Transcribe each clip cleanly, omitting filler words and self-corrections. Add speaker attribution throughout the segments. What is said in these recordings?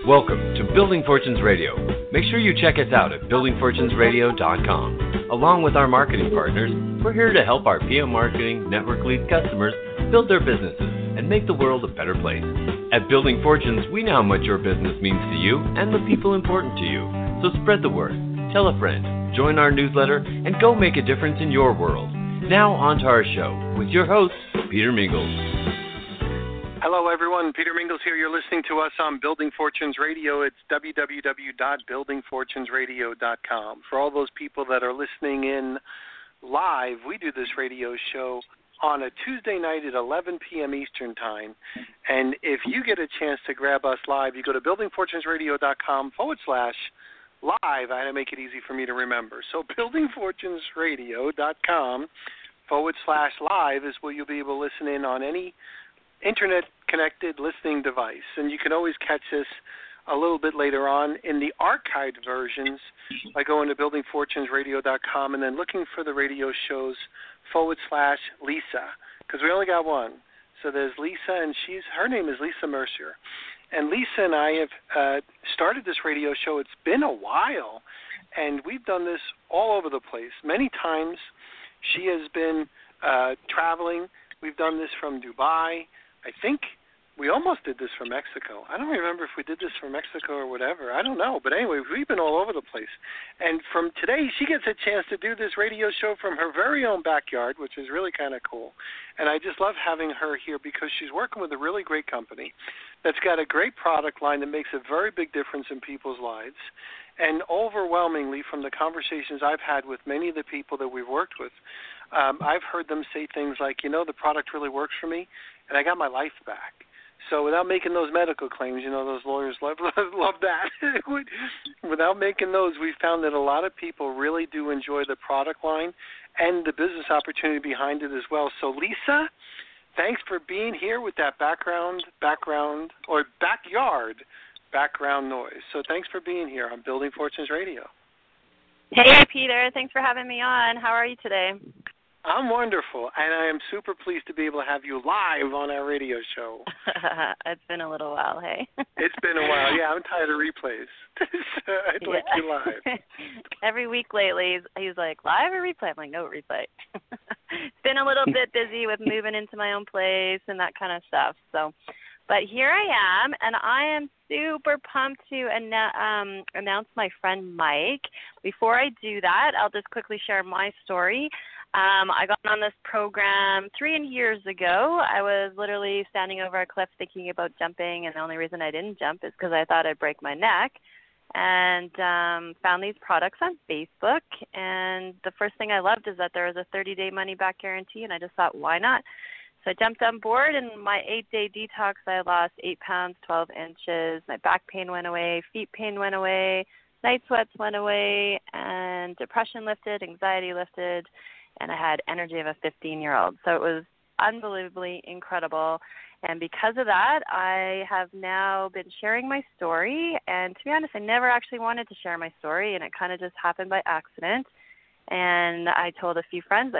Speaker 1: Welcome to Building Fortunes Radio. Make sure you check us out at buildingfortunesradio.com. Along with our marketing partners, we're here to help our PM Marketing Network Lead customers build their businesses and make the world a better place. At Building Fortunes, we know how much your business means to you and the people important to you. So spread the word, tell a friend, join our newsletter, and go make a difference in your world. Now on to our show with your host, Peter Mingles.
Speaker 2: Hello, everyone. Peter Mingles here. You're listening to us on Building Fortunes Radio. It's www.buildingfortunesradio.com. For all those people that are listening in live, we do this radio show on a Tuesday night at 11 p.m. Eastern Time. And if you get a chance to grab us live, you go to buildingfortunesradio.com/live. I had to make it easy for me to remember. So buildingfortunesradio.com/live is where you'll be able to listen in on any internet-connected listening device. And you can always catch this a little bit later on in the archived versions by going to buildingfortunesradio.com and then looking for the radio shows /Lisa, because we only got one. So there's Lisa, and her name is Lisa Mercier. And Lisa and I have started this radio show. It's been a while, and we've done this all over the place. Many times she has been traveling. We've done this from Dubai. I think we almost did this from Mexico. I don't remember if we did this from Mexico or whatever. I don't know. But anyway, we've been all over the place. And from today, she gets a chance to do this radio show from her very own backyard, which is really kind of cool. And I just love having her here because she's working with a really great company that's got a great product line that makes a very big difference in people's lives. And overwhelmingly, from the conversations I've had with many of the people that we've worked with, I've heard them say things like, the product really works for me, and I got my life back. So without making those medical claims, those lawyers love that. Without making those, we found that a lot of people really do enjoy the product line and the business opportunity behind it as well. So Lisa, thanks for being here with that backyard background noise. So thanks for being here on Building Fortunes Radio.
Speaker 3: Hey, Peter. Thanks for having me on. How are you today?
Speaker 2: I'm wonderful, and I am super pleased to be able to have you live on our radio show.
Speaker 3: It's been a little while, hey?
Speaker 2: It's been a while. Yeah, I'm tired of replays. I'd like you live.
Speaker 3: Every week lately, he's like, live or replay? I'm like, no, replay. It's been a little bit busy with moving into my own place and that kind of stuff. But here I am, and I am super pumped to announce my friend Mike. Before I do that, I'll just quickly share my story. I got on this program 3 years ago. I was literally standing over a cliff thinking about jumping, and the only reason I didn't jump is because I thought I'd break my neck, and found these products on Facebook. And the first thing I loved is that there was a 30-day money-back guarantee, and I just thought, why not? So I jumped on board, and my 8-day detox, I lost 8 pounds, 12 inches. My back pain went away, feet pain went away, night sweats went away, and depression lifted, anxiety lifted, and I had energy of a 15-year-old. So it was unbelievably incredible. And because of that, I have now been sharing my story. And to be honest, I never actually wanted to share my story, and it kind of just happened by accident. And I told a few friends,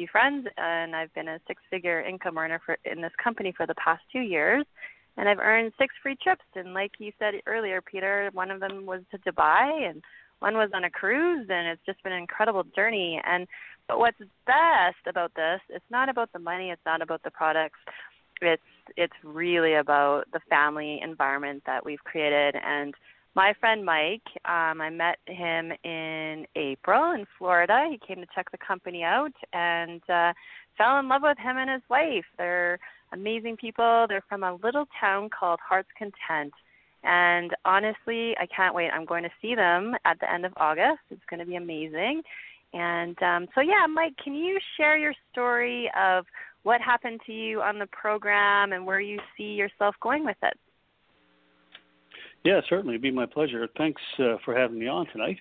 Speaker 3: and I've been a 6-figure income earner in this company for the past 2 years. And I've earned 6 free trips. And like you said earlier, Peter, one of them was to Dubai, and one was on a cruise, and it's just been an incredible journey. But what's best about this, it's not about the money, it's not about the products. It's really about the family environment that we've created. And my friend Mike, I met him in April in Florida. He came to check the company out and fell in love with him and his wife. They're amazing people. They're from a little town called Heart's Content. And honestly, I can't wait. I'm going to see them at the end of August. It's going to be amazing. And Mike, can you share your story of what happened to you on the program and where you see yourself going with it?
Speaker 4: Yeah, certainly. It'd be my pleasure. Thanks for having me on tonight.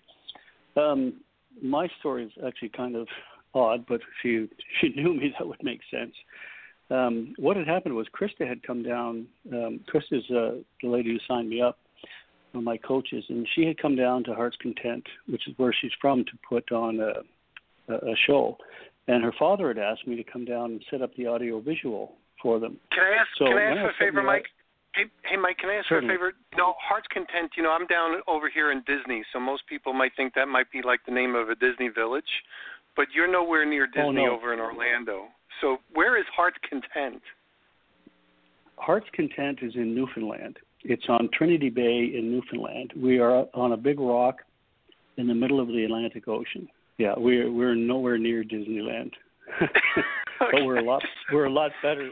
Speaker 4: My story is actually kind of odd, but if you knew me, that would make sense. What had happened was Krista had come down. Krista's the lady who signed me up, one of my coaches, and she had come down to Heart's Content, which is where she's from, to put on a show. And her father had asked me to come down and set up the audio visual for them.
Speaker 2: Can I ask a favor, Mike? Hey, Mike, can I ask
Speaker 4: Certainly.
Speaker 2: you a favor? No, Heart's Content, I'm down over here in Disney, so most people might think that might be like the name of a Disney village, but you're nowhere near Disney over in Orlando. So where is Heart's Content?
Speaker 4: Heart's Content is in Newfoundland. It's on Trinity Bay in Newfoundland. We are on a big rock in the middle of the Atlantic Ocean. Yeah, we're nowhere near Disneyland.
Speaker 2: Okay.
Speaker 4: But we're a lot better.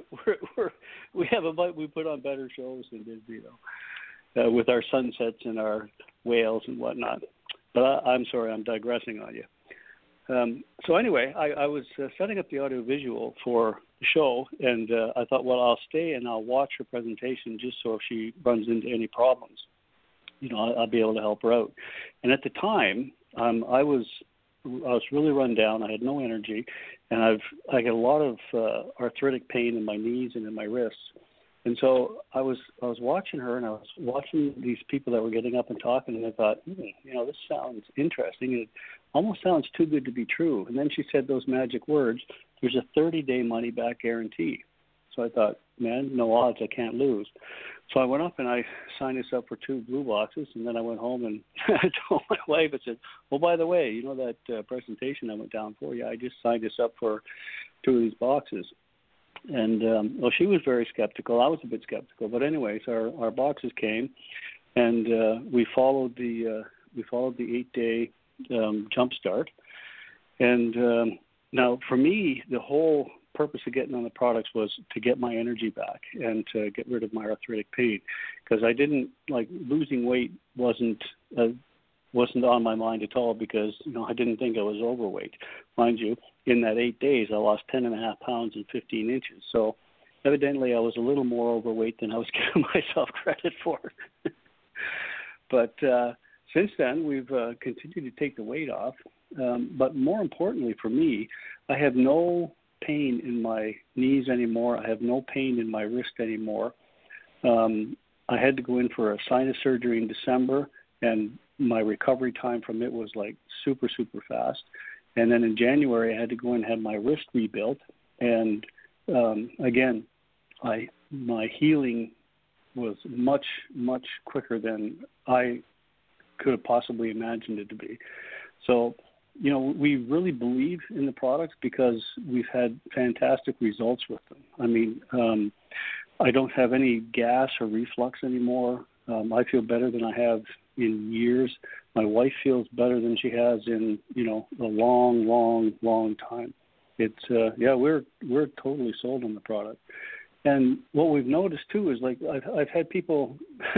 Speaker 4: We put on better shows than Disney though, with our sunsets and our whales and whatnot. But I'm sorry, I'm digressing on you. So anyway, I was setting up the audiovisual for the show, and I thought, well, I'll stay and I'll watch her presentation just so if she runs into any problems, I'll be able to help her out. And at the time, I was really run down. I had no energy, and I get a lot of arthritic pain in my knees and in my wrists. And so I was watching her, and I was watching these people that were getting up and talking, and I thought, this sounds interesting. It almost sounds too good to be true. And then she said those magic words, there's a 30-day money-back guarantee. So I thought, man, no odds, I can't lose. So I went up and I signed us up for 2 blue boxes, and then I went home and I told my wife, I said, well, by the way, that presentation I went down for? Yeah, I just signed us up for 2 of these boxes. And, she was very skeptical. I was a bit skeptical. But anyways, our boxes came, and we followed the 8-day jump start. And now for me, the whole purpose of getting on the products was to get my energy back and to get rid of my arthritic pain, because I didn't losing weight wasn't on my mind at all, because I didn't think I was overweight. Mind you, in that 8 days I lost 10.5 pounds and 15 inches. So evidently I was a little more overweight than I was giving myself credit for. But since then we've continued to take the weight off. But more importantly for me, I have no pain in my knees anymore. I have no pain in my wrist anymore. I had to go in for a sinus surgery in December, and my recovery time from it was super, super fast. And then in January, I had to go in and have my wrist rebuilt. And again, my healing was much, much quicker than I could have possibly imagined it to be. So, we really believe in the products because we've had fantastic results with them. I mean, I don't have any gas or reflux anymore. I feel better than I have in years. My wife feels better than she has in, a long, long, long time. It's, we're totally sold on the product. And what we've noticed too is I've had people,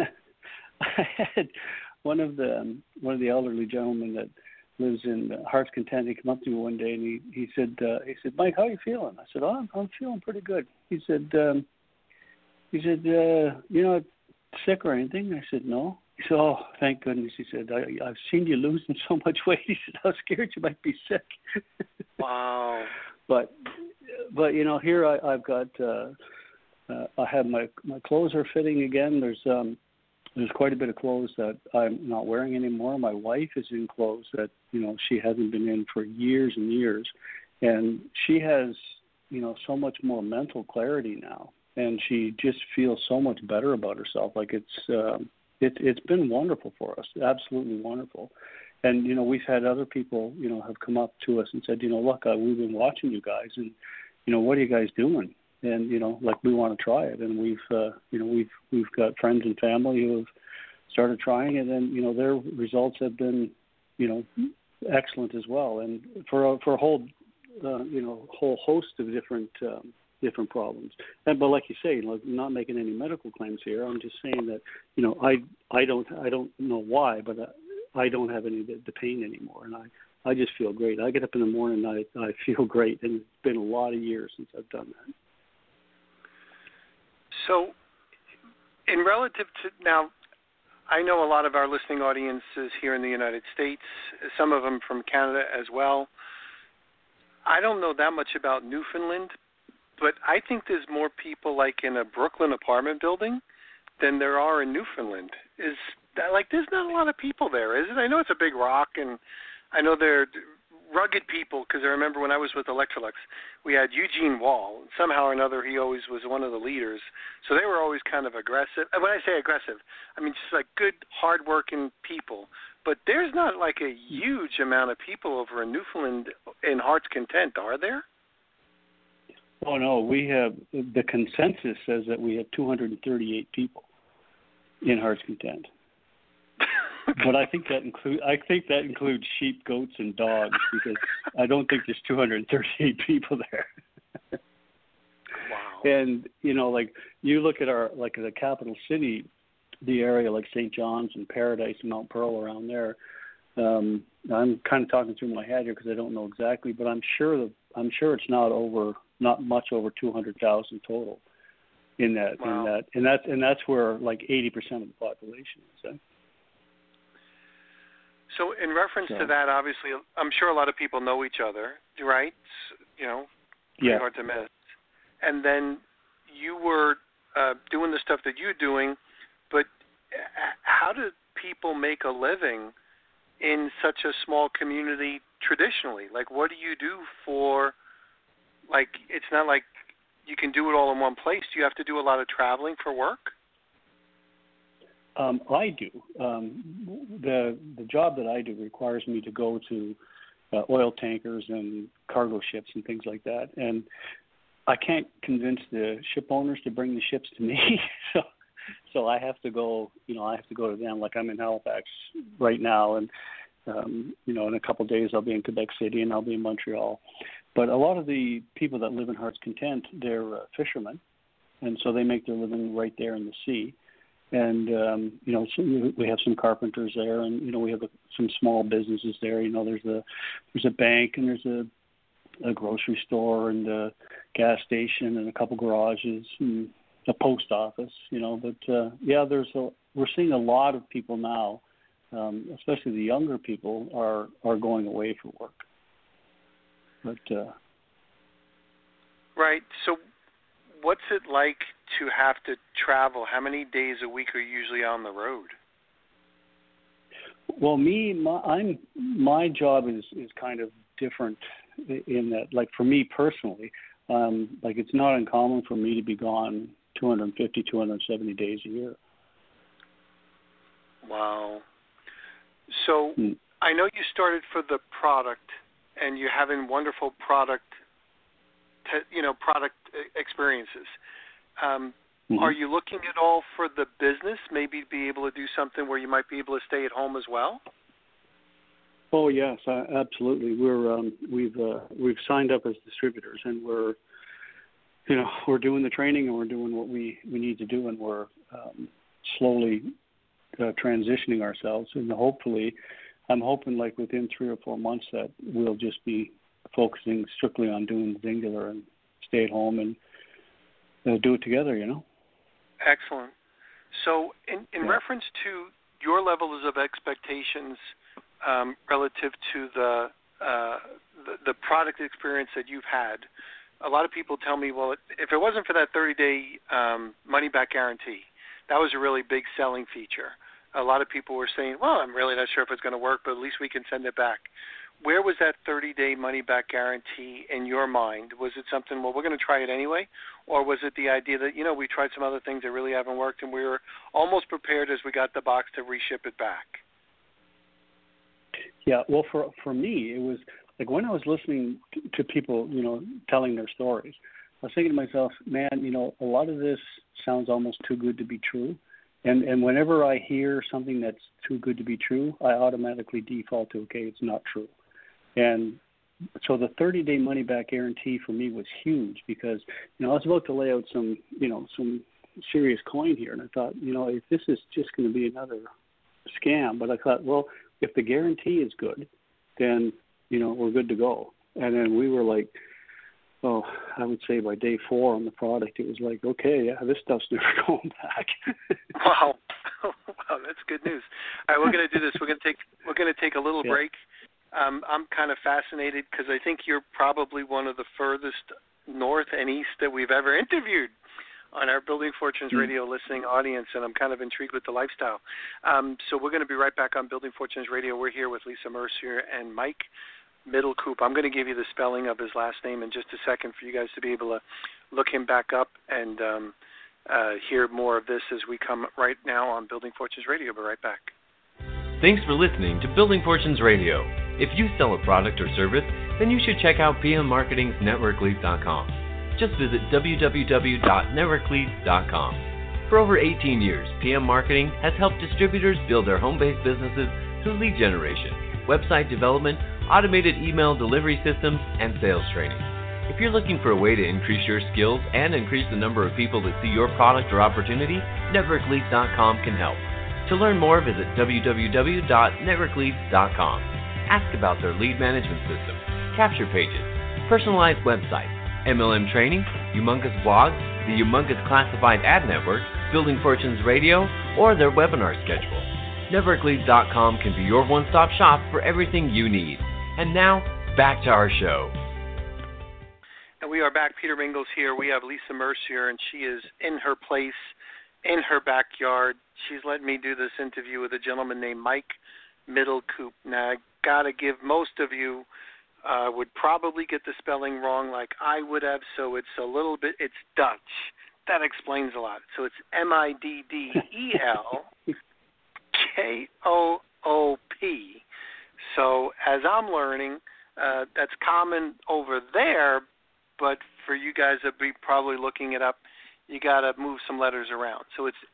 Speaker 4: I had one of the elderly gentlemen that lives in Heart's Content. He came up to me one day and he said, Mike, how are you feeling? I said, I'm feeling pretty good. He said, you're not sick or anything? I said, no. He said, oh, thank goodness. He said, I've seen you losing so much weight. He said, I was scared you might be sick.
Speaker 2: Wow.
Speaker 4: But here I've got, I have my clothes are fitting again. There's quite a bit of clothes that I'm not wearing anymore. My wife is in clothes that, she hasn't been in for years and years. And she has, so much more mental clarity now. And she just feels so much better about herself. It's been wonderful for us, absolutely wonderful. And, we've had other people, have come up to us and said, look, we've been watching you guys and, what are you guys doing? And, we want to try it. And we've got friends and family who have started trying it, and, their results have been, excellent as well. And for a whole, whole host of different problems. But like you say, not making any medical claims here. I'm just saying that, I don't know why, but I don't have any of the pain anymore. And I just feel great. I get up in the morning and I feel great. And it's been a lot of years since I've done that.
Speaker 2: So, in relative to now, I know a lot of our listening audiences here in the United States, some of them from Canada as well. I don't know that much about Newfoundland, but I think there's more people in a Brooklyn apartment building than there are in Newfoundland. Is that there's not a lot of people there, is it? I know it's a big rock, and I know they're rugged people, because I remember when I was with Electrolux, we had Eugene Wall. Somehow or another, he always was one of the leaders. So they were always kind of aggressive. When I say aggressive, I mean just like good, hard-working people. But there's not like a huge amount of people over in Newfoundland in Heart's Content, are there?
Speaker 4: Oh, no. We have, the consensus says that we have 238 people in Heart's Content. But I think that includes sheep, goats, and dogs, because I don't think there's 238 people there.
Speaker 2: Wow.
Speaker 4: And like you look at the capital city, the area like St. John's and Paradise and Mount Pearl around there. I'm kind of talking through my head here because I don't know exactly, but I'm sure it's not much over 200,000 total in that.
Speaker 2: Wow.
Speaker 4: And that's where like 80% of the population is. Eh?
Speaker 2: So in reference to that, obviously, I'm sure a lot of people know each other, right? Pretty hard to miss. And then you were doing the stuff that you're doing, but how do people make a living in such a small community traditionally? Like, what do you do for, like, it's not like you can do it all in one place. Do you have to do a lot of traveling for work?
Speaker 4: I do. The job that I do requires me to go to oil tankers and cargo ships and things like that, and I can't convince the ship owners to bring the ships to me. so I have to go. I have to go to them. Like I'm in Halifax right now, and in a couple of days I'll be in Quebec City and I'll be in Montreal. But a lot of the people that live in Heart's Content, they're fishermen, and so they make their living right there in the sea. And, so we have some carpenters there, and, we have some small businesses there. There's a bank, and there's a grocery store, and a gas station, and a couple garages, and a post office, But, we're seeing a lot of people now, especially the younger people, are going away for work. But
Speaker 2: right. So what's it like to have to travel? How many days a week are you usually on the road?
Speaker 4: Well, my job is kind of different in that, like for me personally, like it's not uncommon for me to be gone 250, 270 days a year.
Speaker 2: Wow. So I know you started for the product, and you're having wonderful product experiences. Are you looking at all for the business, maybe to be able to do something where you might be able to stay at home as well?
Speaker 4: Oh yes, absolutely. We've signed up as distributors, and we're doing the training, and we're doing what we need to do, and we're slowly transitioning ourselves. And hopefully, I'm hoping like within 3 or 4 months that we'll just be focusing strictly on doing singular and stay at home and do it together,
Speaker 2: Excellent. So in reference to your levels of expectations relative to the product experience that you've had, a lot of people tell me, well, if it wasn't for that 30-day money-back guarantee, that was a really big selling feature. A lot of people were saying, well, I'm really not sure if it's going to work, but at least we can send it back. Where was that 30-day money-back guarantee in your mind? Was it something, well, we're going to try it anyway? Or was it the idea that, we tried some other things that really haven't worked, and we were almost prepared as we got the box to reship it back?
Speaker 4: Yeah, well, for me, it was like when I was listening to people, telling their stories, I was thinking to myself, man, a lot of this sounds almost too good to be true. And whenever I hear something that's too good to be true, I automatically default to, okay, it's not true. And so the 30-day money-back guarantee for me was huge because, I was about to lay out some serious coin here. And I thought, if this is just going to be another scam, but I thought, well, if the guarantee is good, then, we're good to go. And then we were like, well, I would say by day 4 on the product, it was like, okay, yeah, this stuff's never going back.
Speaker 2: Wow, that's good news. All right, we're going to do this. We're going to take a little break. I'm kind of fascinated because I think you're probably one of the furthest north and east that we've ever interviewed on our Building Fortunes Radio listening audience, and I'm kind of intrigued with the lifestyle. So we're going to be right back on Building Fortunes Radio. We're here with Lisa Mercier and Mike Middlecoop. I'm going to give you the spelling of his last name in just a second for you guys to be able to look him back up and hear more of this as we come right now on Building Fortunes Radio. Be right back.
Speaker 1: Thanks for listening to Building Fortunes Radio. If you sell a product or service, then you should check out PM Marketing's NetworkLeads.com. Just visit www.networkleads.com. For over 18 years, PM Marketing has helped distributors build their home-based businesses through lead generation, website development, automated email delivery systems, and sales training. If you're looking for a way to increase your skills and increase the number of people that see your product or opportunity, NetworkLeads.com can help. To learn more, visit www.networkleads.com. Ask about their lead management system, capture pages, personalized websites, MLM training, humongous blogs, the humongous classified ad network, Building Fortunes Radio, or their webinar schedule. NetworkLeads.com can be your one-stop shop for everything you need. And now, back to our show.
Speaker 2: And we are back. Peter Mingles here. We have Lisa Mercier, and she is in her place, in her backyard. She's letting me do this interview with a gentleman named Mike Middlecoop. Now, I got to give most of you would probably get the spelling wrong like I would have, so it's a little bit, it's Dutch. That explains a lot. So it's Middlekoop. So as I'm learning, that's common over there, but for you guys that be probably looking it up, you got to move some letters around. So it's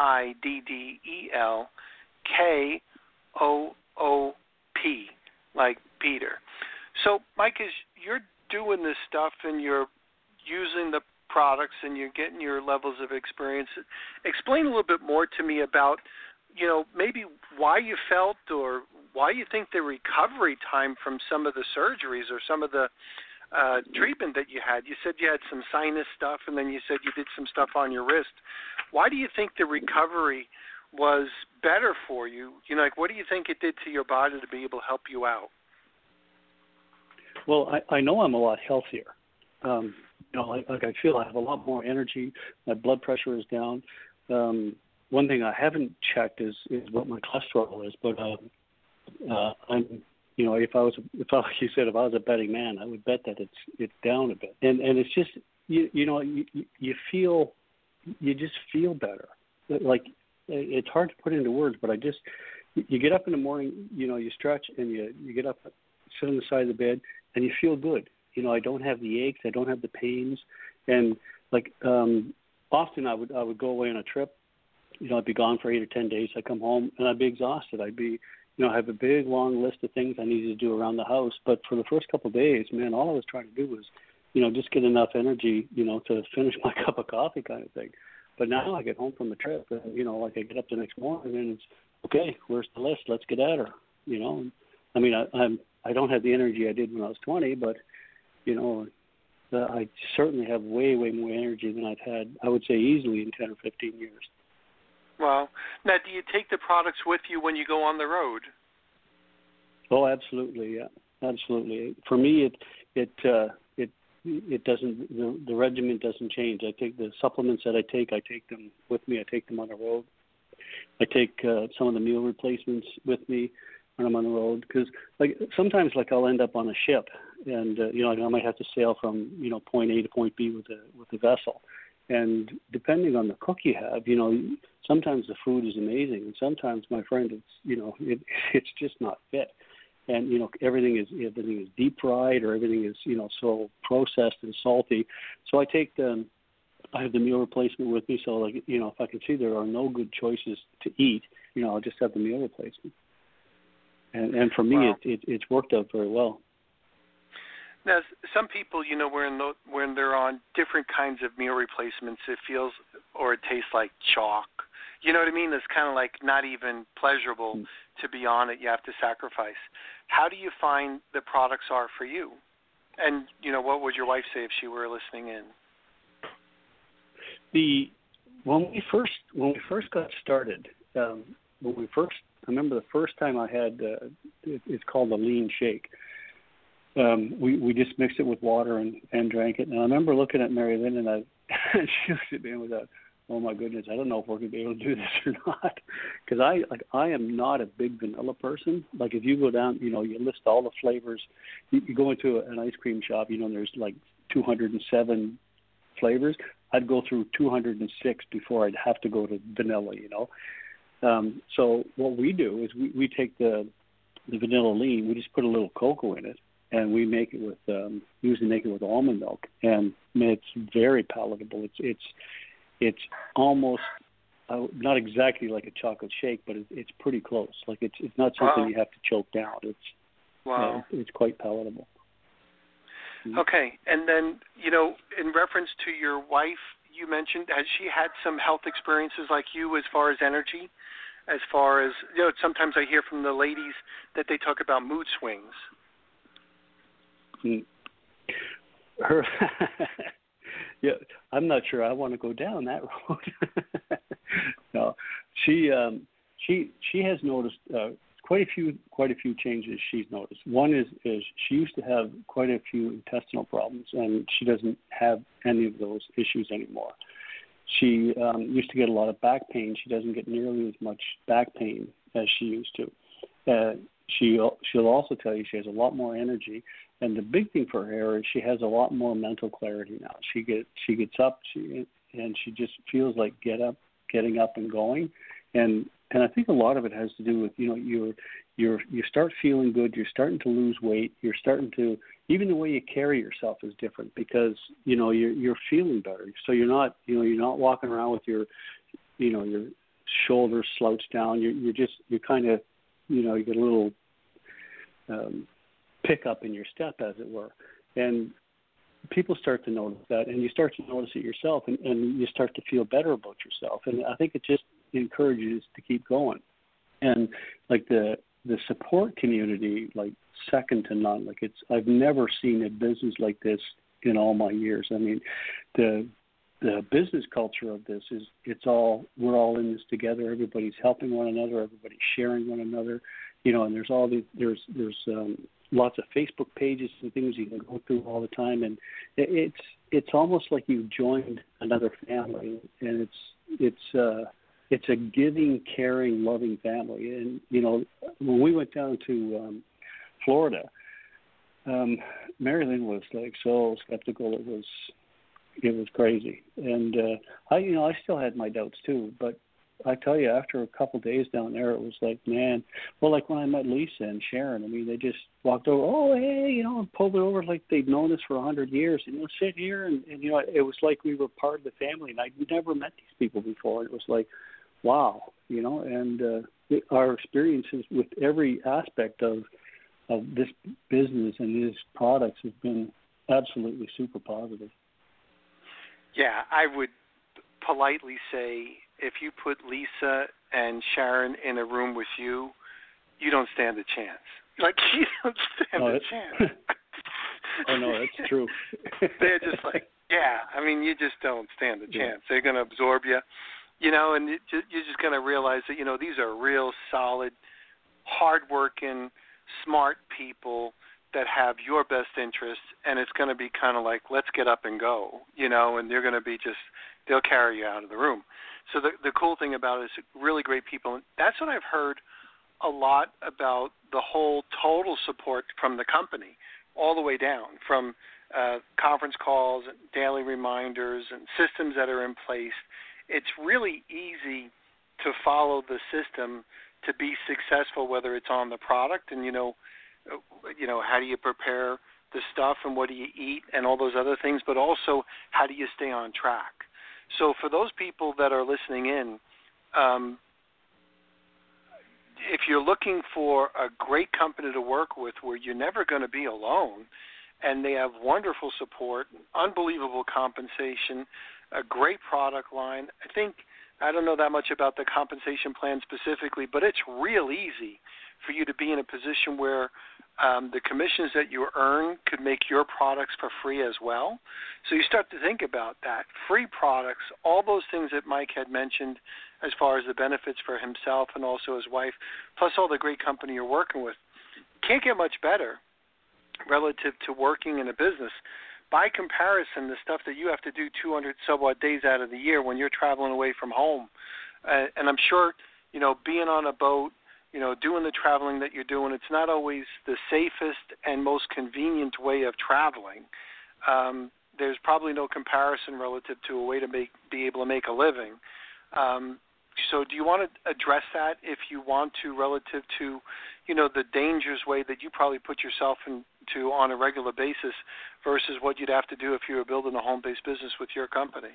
Speaker 2: Middlekoop, like Peter. So, Mike, as you're doing this stuff and you're using the products and you're getting your levels of experience, explain a little bit more to me about, maybe why you felt or why you think the recovery time from some of the surgeries or some of the treatment that you had. You said you had some sinus stuff, and then you said you did some stuff on your wrist. Why do you think the recovery was better for you? What do you think it did to your body to be able to help you out?
Speaker 4: Well, I know I'm a lot healthier. I feel I have a lot more energy. My blood pressure is down. One thing I haven't checked is what my cholesterol is, but I'm, if I was a betting man, I would bet that it's down a bit. And it's just you just feel better. Like, it's hard to put into words, but you get up in the morning, you stretch and you get up, sit on the side of the bed, and you feel good. I don't have the aches, I don't have the pains, and often I would go away on a trip. I'd be gone for 8 or 10 days. I'd come home and I'd be exhausted. I'd be, I have a big long list of things I needed to do around the house. But for the first couple of days, man, all I was trying to do was, just get enough energy, to finish my cup of coffee kind of thing. But now I get home from the trip, and I get up the next morning and it's okay. Where's the list? Let's get at her. I don't have the energy I did when I was 20, but I certainly have way more energy than I've had, I would say, easily in 10 or 15 years.
Speaker 2: Well, now, do you take the products with you when you go on the road?
Speaker 4: Oh, absolutely, yeah, absolutely. For me, it doesn't. The regimen doesn't change. I take the supplements that I take them with me. I take them on the road. I take some of the meal replacements with me when I'm on the road, because sometimes I'll end up on a ship, and I might have to sail from point A to point B with the vessel. And depending on the cook you have, sometimes the food is amazing, and sometimes, my friend, it's just not fit. And everything is deep fried, or everything is so processed and salty. So I have the meal replacement with me. So if I can see there are no good choices to eat, I'll just have the meal replacement. And for me, wow, it's worked out very well.
Speaker 2: Now, some people, when they're on different kinds of meal replacements, it feels or it tastes like chalk. You know what I mean? It's kind of not even pleasurable to be on it. You have to sacrifice. How do you find the products are for you? And, what would your wife say if she were listening in?
Speaker 4: When we first got started, I remember the first time I had, it's called a lean shake. We just mixed it with water and drank it. And I remember looking at Mary Lynn, and she looked at me with a oh my goodness, I don't know if we're going to be able to do this or not. Because I am not a big vanilla person. Like if you go down, you list all the flavors. You go into an ice cream shop, and there's like 207 flavors. I'd go through 206 before I'd have to go to vanilla, So what we do is we take the vanilla lean, we just put a little cocoa in it, and we make it with usually make it with almond milk, and it's very palatable. It's almost not exactly like a chocolate shake, but it's pretty close. Like it's not something you have to choke down. It's quite palatable.
Speaker 2: Okay, and then in reference to your wife, you mentioned, has she had some health experiences like you as far as energy? As far as, sometimes I hear from the ladies that they talk about mood swings.
Speaker 4: Her, yeah, I'm not sure I want to go down that road. No, she has noticed quite a few changes. She's noticed. One is she used to have quite a few intestinal problems, and she doesn't have any of those issues anymore. She used to get a lot of back pain. She doesn't get nearly as much back pain as she used to. She'll also tell you she has a lot more energy, and the big thing for her is she has a lot more mental clarity now. She gets up, and she just feels like getting up and going, and I think a lot of it has to do with you start feeling good, you're starting to lose weight, you're starting to, even the way you carry yourself is different because you're feeling better. So you're not walking around with your shoulders slouched down. You're kind of you get a little pickup in your step, as it were, and people start to notice that, and you start to notice it yourself, and you start to feel better about yourself. And I think it just encourages to keep going. And like the support community, like second to none. Like I've never seen a business like this in all my years. I mean, the business culture of this is we're all in this together. Everybody's helping one another. Everybody's sharing one another. And there's all these there's lots of Facebook pages and things you can go through all the time, and it's almost like you've joined another family, and it's a giving, caring, loving family. And when we went down to Florida, Marilyn was like so skeptical. It was crazy, and I still had my doubts too, but I tell you, after a couple of days down there, it was like, man, well, like when I met Lisa and Sharon, I mean, they just walked over, oh, hey, and pulled it over like they'd known us for 100 years, and sit here, and it was like we were part of the family, and I'd never met these people before. It was like, wow, and our experiences with every aspect of this business and these products has been absolutely super positive.
Speaker 2: Yeah, I would politely say, if you put Lisa and Sharon in a room with you, you don't stand a chance. Like, you don't stand a chance.
Speaker 4: Oh, no, that's true.
Speaker 2: They're just like, yeah, I mean, you just don't stand a chance. Yeah. They're going to absorb you, and you're just going to realize that, these are real solid, hardworking, smart people that have your best interests, and it's going to be kind of like, let's get up and go, and they're going to be they'll carry you out of the room. So the cool thing about it is really great people. And that's what I've heard a lot about the whole total support from the company, all the way down, from conference calls, and daily reminders, and systems that are in place. It's really easy to follow the system to be successful, whether it's on the product and, how do you prepare the stuff and what do you eat and all those other things, but also how do you stay on track. So for those people that are listening in, if you're looking for a great company to work with where you're never going to be alone, and they have wonderful support, unbelievable compensation, a great product line, I don't know that much about the compensation plan specifically, but it's real easy for you to be in a position where the commissions that you earn could make your products for free as well. So you start to think about that. Free products, all those things that Mike had mentioned as far as the benefits for himself and also his wife, plus all the great company you're working with. Can't get much better relative to working in a business. by comparison, the stuff that you have to do 200 somewhat days out of the year when you're traveling away from home, and I'm sure, being on a boat, doing the traveling that you're doing, it's not always the safest and most convenient way of traveling. There's probably no comparison relative to a way to be able to make a living. So do you want to address that, if you want to, relative to, the dangerous way that you probably put yourself into on a regular basis versus what you'd have to do if you were building a home-based business with your company?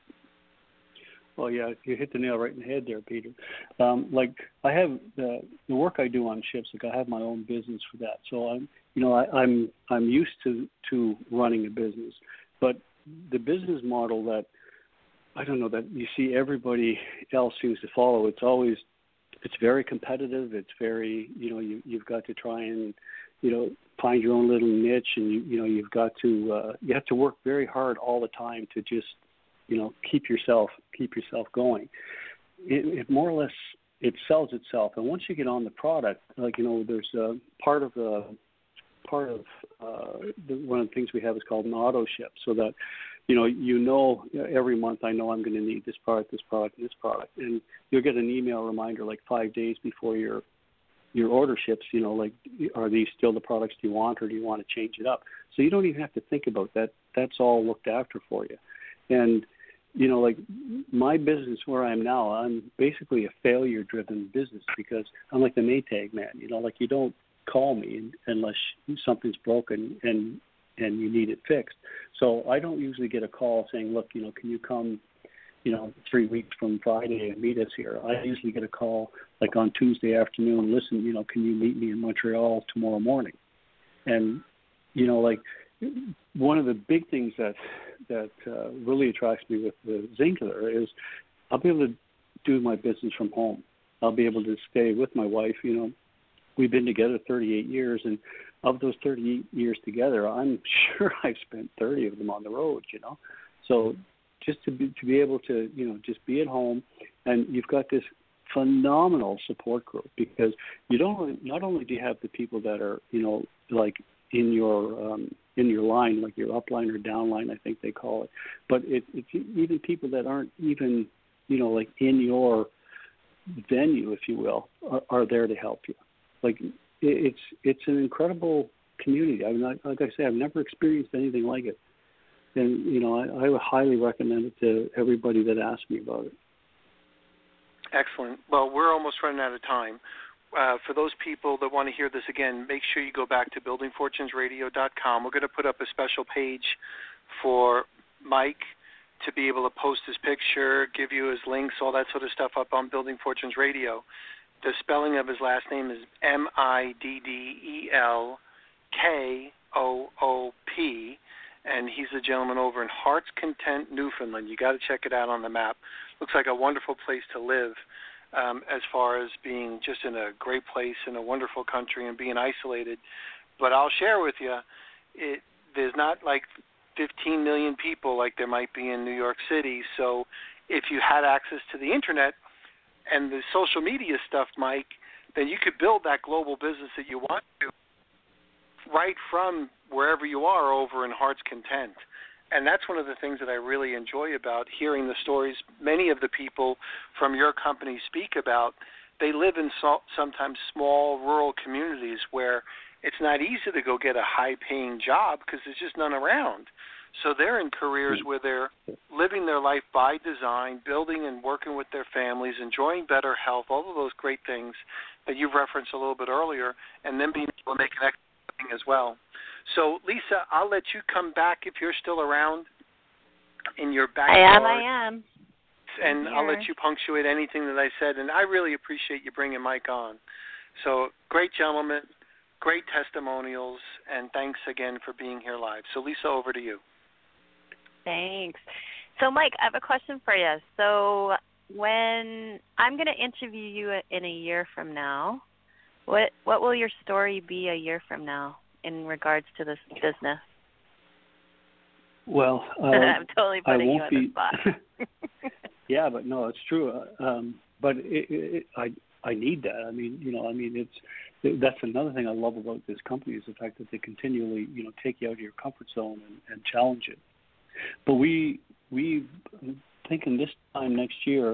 Speaker 4: Well, yeah, you hit the nail right in the head there, Peter. Like I have the work I do on ships. Like I have my own business for that, so I'm used to running a business. But the business model that that you see everybody else seems to follow, it's very competitive. It's very you've got to try and find your own little niche, and you have to work very hard all the time to just keep yourself going. It more or less it sells itself, and once you get on the product, there's a part of one of the things we have is called an auto ship, so that every month I know I'm going to need this product, and this product, and you'll get an email reminder like 5 days before your order ships. Are these still the products you want, or do you want to change it up? So you don't even have to think about that. That's all looked after for you, and my business where I am now, I'm basically a failure-driven business because I'm like the Maytag man. You don't call me unless something's broken and you need it fixed. So I don't usually get a call saying, look, can you come, 3 weeks from Friday and meet us here. I usually get a call like on Tuesday afternoon, listen, can you meet me in Montreal tomorrow morning? And, one of the big things that really attracts me with the Zinkler is I'll be able to do my business from home. I'll be able to stay with my wife. We've been together 38 years, and of those 38 years together, I'm sure I've spent 30 of them on the road, So just to be able to, just be at home, and you've got this phenomenal support group, because not only do you have the people that are, like in your line, like your upline or downline, I think they call it, but it's even people that aren't even, like in your venue, if you will, are there to help you. Like it's an incredible community. Like I say, I've never experienced anything like it, and I would highly recommend it to everybody that asks me about it.
Speaker 2: Excellent. Well, we're almost running out of time. For those people that want to hear this again, make sure you go back to buildingfortunesradio.com. We're going to put up a special page for Mike to be able to post his picture, give you his links, all that sort of stuff up on Building Fortunes Radio. The spelling of his last name is Middelkoop, and he's a gentleman over in Heart's Content, Newfoundland. You got to check it out on the map. Looks like a wonderful place to live, as far as being just in a great place in a wonderful country and being isolated. But I'll share with you, there's not like 15 million people like there might be in New York City. So if you had access to the internet and the social media stuff, Mike, then you could build that global business that you want to right from wherever you are over in Heart's Content. And that's one of the things that I really enjoy about hearing the stories many of the people from your company speak about. They live in sometimes small rural communities where it's not easy to go get a high-paying job because there's just none around. So they're in careers where they're living their life by design, building and working with their families, enjoying better health, all of those great things that you've referenced a little bit earlier, and then being able to make an extra living as well. So, Lisa, I'll let you come back if you're still around in your backyard.
Speaker 3: I am.
Speaker 2: And I'll let you punctuate anything that I said. And I really appreciate you bringing Mike on. So, great gentleman, great testimonials, and thanks again for being here live. So, Lisa, over to you.
Speaker 3: Thanks. So, Mike, I have a question for you. So, when I'm going to interview you in a year from now, what will your story be a year from now in regards to this business?
Speaker 4: Well,
Speaker 3: I'm totally putting you on the spot.
Speaker 4: Yeah, but no, it's true. But I need that. I mean, that's another thing I love about this company is the fact that they continually, take you out of your comfort zone and challenge it. But we thinking this time next year.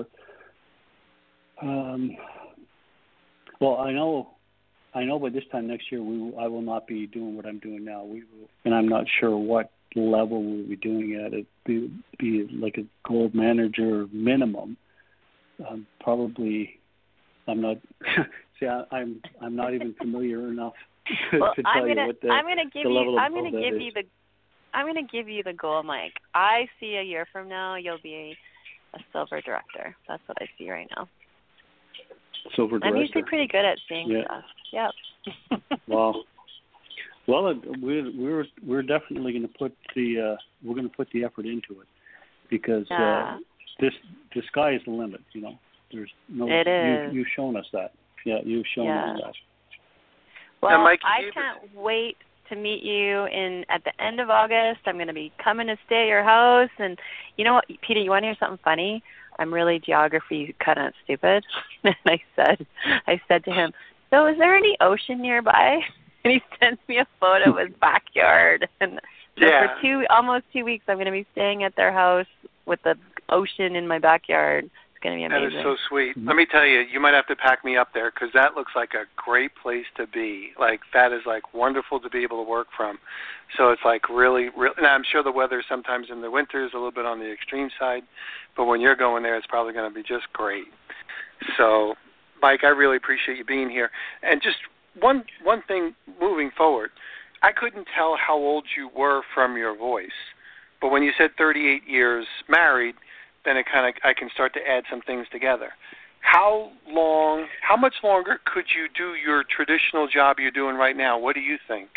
Speaker 4: Well, I know by this time next year I will not be doing what I'm doing now. We will, and I'm not sure what level we'll be doing at. It be like a gold manager minimum. Probably, I'm not. See, I'm not even familiar enough to tell you what the level of gold is.
Speaker 3: I'm going to give you the goal, Mike. I see a year from now you'll be a silver director. That's what I see right now.
Speaker 4: Silver director.
Speaker 3: I'm usually pretty good at seeing stuff. Yep.
Speaker 4: Well, we're definitely going to put the effort into it because the sky is the limit. There's no.
Speaker 3: It is.
Speaker 4: You've shown us that. Yeah, you've shown us that.
Speaker 3: Well, Mike, I can't wait to meet you at the end of August. I'm going to be coming to stay at your house, and you know what, Peter? You want to hear something funny? I'm really geography kind of stupid, and I said to him, "So, is there any ocean nearby?" And he sends me a photo of his backyard. And so for almost 2 weeks, I'm going to be staying at their house with the ocean in my backyard. It's going to be amazing.
Speaker 2: That is so sweet. Let me tell you, you might have to pack me up there because that looks like a great place to be. Like, that is, like, wonderful to be able to work from. So it's, like, really, and I'm sure the weather sometimes in the winter is a little bit on the extreme side, but when you're going there, it's probably going to be just great. So, Mike, I really appreciate you being here. And just one thing moving forward, I couldn't tell how old you were from your voice, but when you said 38 years married, then I can start to add some things together. How much longer could you do your traditional job you're doing right now? What do you think?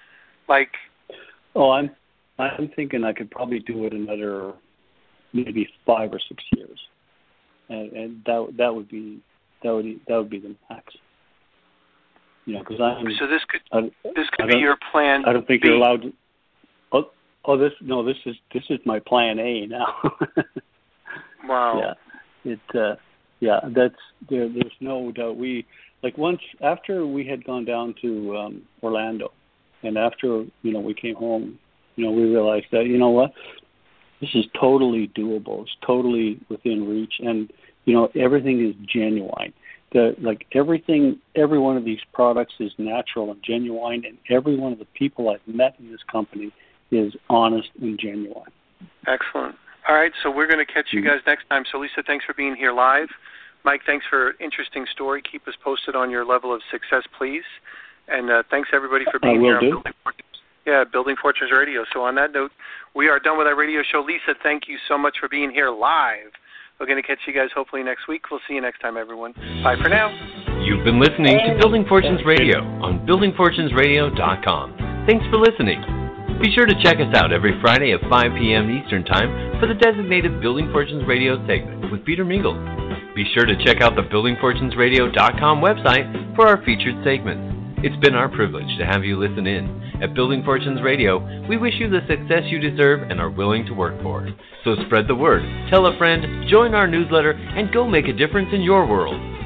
Speaker 4: I'm thinking I could probably do it another maybe 5 or 6 years, and that would be the max. Because
Speaker 2: so this could be your plan.
Speaker 4: I don't think you're allowed to. This is my plan A now.
Speaker 2: Wow.
Speaker 4: Yeah. That's there's no doubt. Once after we had gone down to Orlando, and after we came home, we realized that what, this is totally doable. It's totally within reach, and everything is genuine. Every one of these products is natural and genuine, and every one of the people I've met in this company is honest and genuine.
Speaker 2: Excellent. All right, so we're going to catch you guys next time. So, Lisa, thanks for being here live. Mike, thanks for an interesting story. Keep us posted on your level of success, please. And thanks, everybody, for being here on Building Fortunes Radio. So on that note, we are done with our radio show. Lisa, thank you so much for being here live. We're going to catch you guys hopefully next week. We'll see you next time, everyone. Bye for now.
Speaker 1: You've been listening to Building Fortunes Radio on buildingfortunesradio.com. Thanks for listening. Be sure to check us out every Friday at 5 p.m. Eastern Time for the designated Building Fortunes Radio segment with Peter Mingles. Be sure to check out the buildingfortunesradio.com website for our featured segments. It's been our privilege to have you listen in. At Building Fortunes Radio, we wish you the success you deserve and are willing to work for. So spread the word, tell a friend, join our newsletter, and go make a difference in your world.